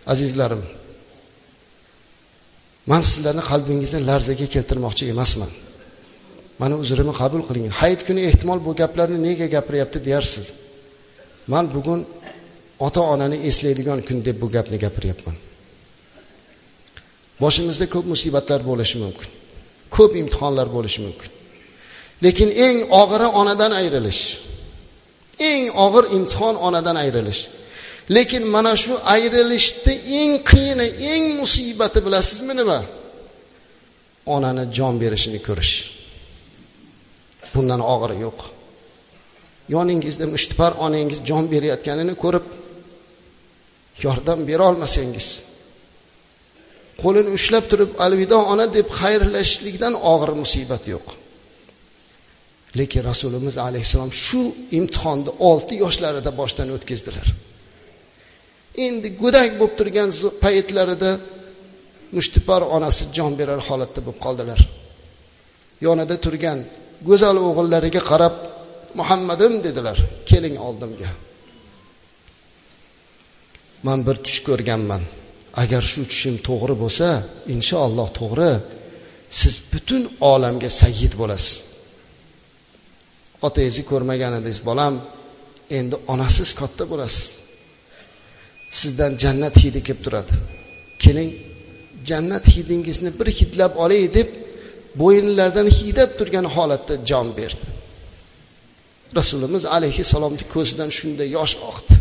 Azizlarim, men sizlarni qalbingizni larzaga keltirmoqchi emasman. Meni uzrimni qabul qiling. Hayit kuni ehtimol bu gaplarni nega gapiryapti deyarsiz. Men bugun ota-onani eslaydigan kun deb bu gapni gapiryapman. Boshimizda ko'p musibatlar bo'lishi mumkin. Ko'p imtihonlar bo'lishi mumkin. Lekin eng og'iri onadan ayrilish. Eng og'ir imtihon onadan ayrilish. Lekin mana shu ayrilishni eng qiyini, eng musibati bilasizmi nima? Onani jon berishini ko'rish. Bundan og'iri yo'q. Yoningizda mushtipar onangiz jon berayotganini ko'rib yordam bera olmasangiz, qo'lini ushlab turib alvido ona deb xayrlashishlikdan og'ir musibat yo'q. Lekin Rasulimiz alayhisalom shu imtihonni 6 yoshlarida boshdan o'tkazdilar. Endi go'dak bo'lib turgan paytlarida mushtipar onasi jon berar holatda bo'lib qoldilar. Yonida turgan go'zal o'g'illariga qarab, "Muhammadim" dedilar. "Keling oldimga. Men bir tush ko'rganman. Agar shu tushim to'g'ri bo'lsa, inshaalloh to'g'ri, siz butun olamga sayyid bo'lasiz. Otangizni ko'rmagan edingiz, bolam, endi onasiz katta bo'lasiz. Sizdan jannat hidi kelib turadi. Keling, jannat hidingizni bir hidlab olay" deb bo'yinlardan hidab turgan holatda jon berdi. Rasulimiz alayhisalomning ko'zidan shunday yosh oqdi.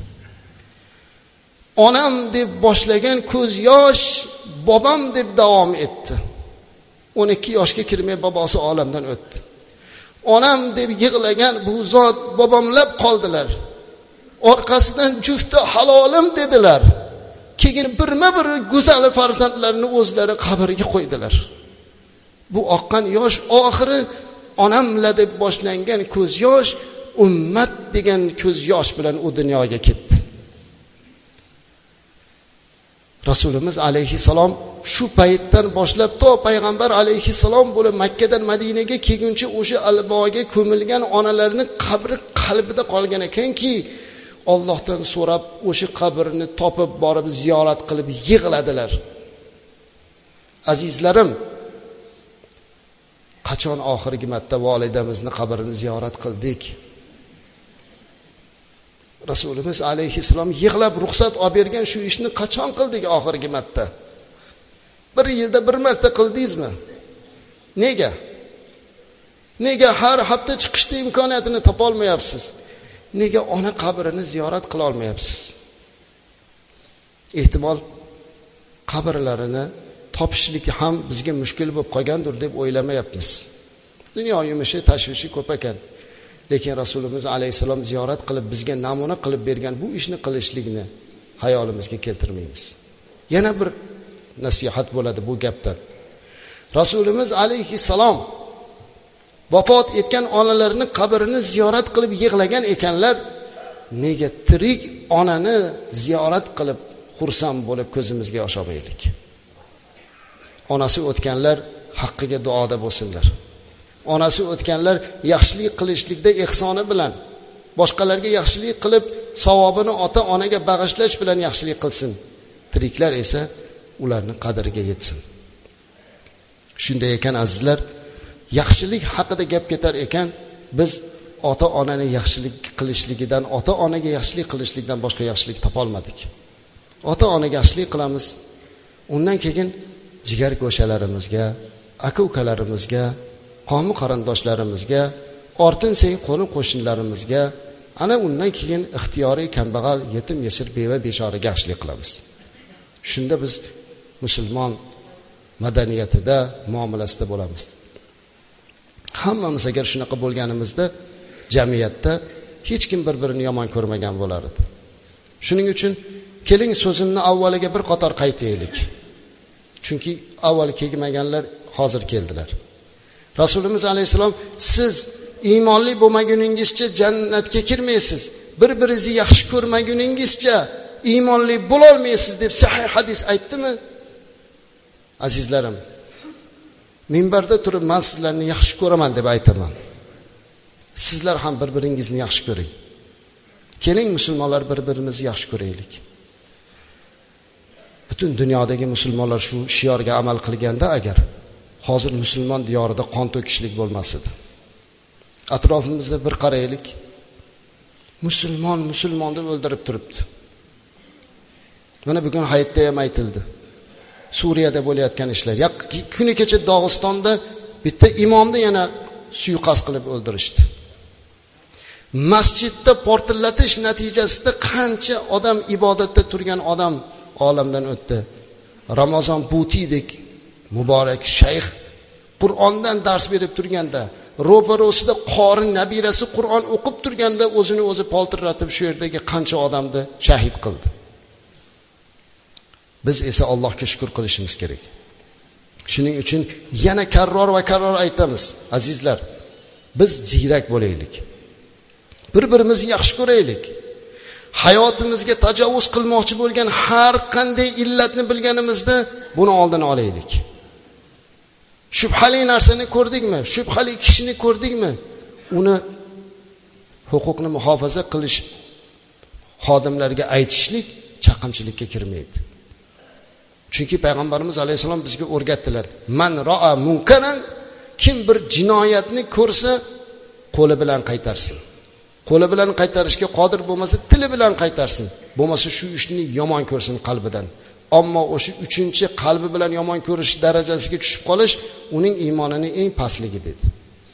Onam deb boshlagan ko'z yosh bobam deb davom etdi. 12 yoshga kirmay bobosi olamdan o'tdi. Onam deb yig'lagan bu zot bobomlab qoldilar. Orqasidan jufti halolim dedilar. Keyin birma-bir go'zal farzandlarini o'zlari qabrga qo'ydilar. Bu oqqan yosh oxiri onamla deb boshlangan ko'z yosh ummat degan ko'z yosh bilan u dunyoga ketdi. Rasulimiz alayhisalom shu paytdan boshlab to payg'ambar alayhisalom bo'lib Makka dan Madinaga kelguncha o'sha alboga ko'milgan onalarning qabri qalbida qolgan ekanki, Allohdan so'rab o'sha qabrni topib borib ziyorat qilib yig'ladilar. Azizlarim, qachon oxirgi marta volidamizni qabrini ziyorat qildik? Rasulimiz alayhisalom yig'lab ruxsat olib bergan shu ishni qachon qildik oxirgi marta? Bir yilda bir marta qildingizmi? Nega? Nega har hafta chiqishda imkoniyatini topa olmayapsiz? Nega ona qabrini ziyorat qila olmayapsiz? Ehtimol qabrlarini topishlik ham bizga mushkul bo'lib qolgandir deb o'ylamayapmiz. Dunyo yumushi, tashvishi ko'p ekan. Lekin Rasulimiz alayhisalom ziyorat qilib bizga namuna qilib bergan bu ishni qilishlikni hayolimizga keltirmaymiz. Yana bir nasihat bo'ladi bu gapdan. Rasulimiz alayhisalom vafot etgan onalarning qabrini ziyorat qilib yig'lagan ekanlar. Nega tirik onani ziyorat qilib xursand bo'lib ko'zimizga yosh olmaylik? Onasi o'tganlar haqqiga duoda bo'lsinlar. Onasi o'tganlar yaxshilik qilishlikda ihsoni bilan, boshqalarga yaxshilik qilib savobini ota-onaga bag'ishlash bilan yaxshilik qilsin. Tiriklar esa ularning qadriga yetsin. Shunday ekan azizlar, yaxshilik haqida gap ketar ekan, biz ota-onani yaxshilik qilishligidan, ota-onaga yaxshilik qilishlikdan boshqa yaxshilik topa olmadik. Ota-onaga yaxshilik qilamiz. Undan keyin jigar go'shalarimizga, aka-ukalarimizga, qo'mi qarindoshlarimizga, ortin sey qo'ni qo'shnilarimizga, ana undan keyin ixtiyoriy kambag'al, yetim, yesir, beva, beshoraga yaxshilik qilamiz. Shunda biz musulmon madaniyatida, muomalasida bo'lamiz. Hammamiz agar shunaqa bo'lganimizda jamiyatda hech kim bir-birini yomon ko'rmagan bo'lar edi. Shuning uchun keling so'zimni avvaliga bir qator qaytaylik. Chunki avval kelmaganlar hozir keldilar. Rasulimiz alayhisalom, siz iymonli bo'lmaguningizcha jannatga kirmaysiz. Bir-biringizni yaxshi ko'rmaguningizcha iymonli bo'la olmaysiz deb sahih hadis aytdimi? Azizlarim, minbarda turib men sizlarni yaxshi ko'raman deb aytaman. Sizlar ham bir-biringizni yaxshi ko'ring. Keling musulmonlar bir-birimizni yaxshi ko'raylik. butun dunyodagi musulmonlar shu shiorga amal qilganda agar hozir musulmon diyorida qon to'kishlik bo'lmas edi. Atrofimizda bir qaraylik. Musulmon deb o'ldirib turibdi. Mana bugun hayitda ham aytildi. Suriyada bo'layotgan ishlar. Kuni kecha Dog'istonda bitta imomni yana suiqasd qilib o'ldirishdi. Masjidda portlatish natijasida qancha odam ibodatda turgan odam olamdan o'tdi. Ramazon Butidek muborak shayx Qur'ondan dars berib turganda, ro'parosida qori nabirasi Qur'on o'qib turganda o'zini o'zi poltirlatib shu yerdagi qancha odamni shahid qildi. Biz esa Allohga shukr qilishimiz kerak. Shuning uchun yana karror va karror aytamiz, azizlar. Biz ziyrak bo'laylik. Bir-birimizni yaxshi ko'raylik. Hayotimizga tajovuz qilmoqchi bo'lgan har qanday illatni bilganimizda buni oldini olaylik. Shubhali narsani ko'rdikmi? Shubhali kishini ko'rdikmi? Uni huquqni muhofaza qilish xodimlarga aytishlik chaqimchilikka kirmaydi. Chunki payg'ambarimiz alayhisalom bizga o'rgatdilar. Man ra'a munkaran, kim bir jinoyatni ko'rsa qo'li bilan qaytarsin. Qo'li bilan qaytarishga qodir bo'lmasa tili bilan qaytarsin. Bo'lmasa shu ishni yomon ko'rsin qalbidan. Ammo o'sha 3-chi qalbi bilan yomon ko'rish darajasiga tushib qolish uning iymonining eng pastligi dedi.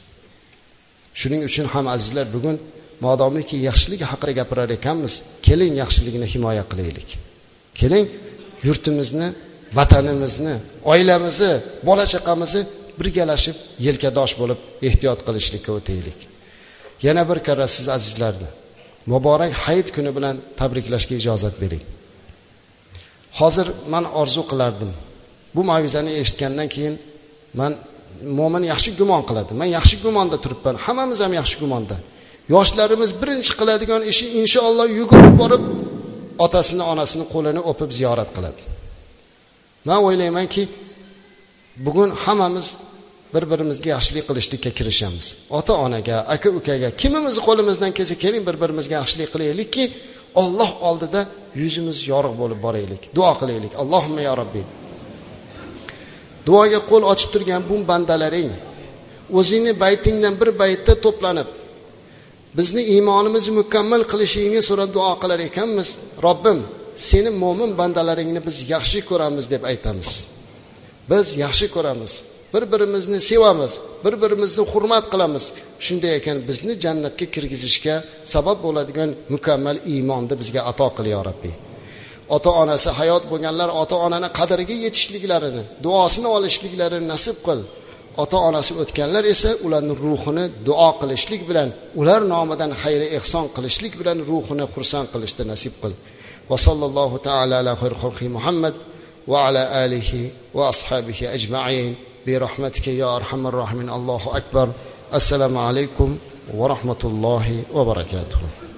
Shuning uchun ham azizlar, bugun modomiki yaxshilik haqida gapirar ekanmiz, keling yaxshilikni himoya qilaylik. Keling yurtimizni, vatanimizni, oilamizni, bola chaqamizni birgalashib yelkadosh bo'lib ehtiyot qilishlikka o'taylik. Yana bir karra siz azizlarni muborak hayit kuni bilan tabriklashga ijozat bering. Hozir men orzu qilardim. Bu mavizani eshitgandan keyin men mo'min yaxshi gumon qiladi. Men yaxshi gumonda turibman. Hammamiz ham yaxshi gumonda. Yoshlarimiz birinchi qiladigan ishi inshaalloh yugurib borib otasini, onasini qo'lini o'pib ziyorat qiladi. Men o'ylaymanki, bugun hammamiz bir-birimizga yaxshilik qilishlikka kirishamiz. Ota-onaga, aka-ukaga, kimimiz qo'limizdan kelsa keling bir-birimizga yaxshilik qilaylikki, Alloh oldida yuzimiz yorug' bo'lib boraylik. Duo qilaylik. Allohumma ya Robbi. Duoga qo'l ochib turgan bu bandalaring o'zingni baytingdan bir baytda to'planib bizni iymonimizni mukammal qilishingni so'rab duo qilar ekanmiz. Robbim, seni mo'min bandalaringni biz yaxshi ko'ramiz deb aytamiz. Biz yaxshi ko'ramiz. Bir-birimizni sevamiz, bir-birimizni hurmat qilamiz. Shunday ekan bizni jannatga kirgizishga sabab bo'ladigan mukammal iymonni bizga ato qil ya Robbi. Ota-onasi hayot bo'lganlar ota-onani qadriga yetishliklarini, duosini olishliklarini nasib qil. Ota-onasi o'tganlar esa ularning ruhini duo qilishlik bilan, ular nomidan xayr ehson qilishlik bilan ruhini xursand qilishni nasib qil. Va sallallohu taala ala xayr xalqi Muhammad va ala alihi va ashabihi ajma'in. برحمتك يا أرحم الراحمين. الله أكبر. السلام عليكم ورحمة الله وبركاته.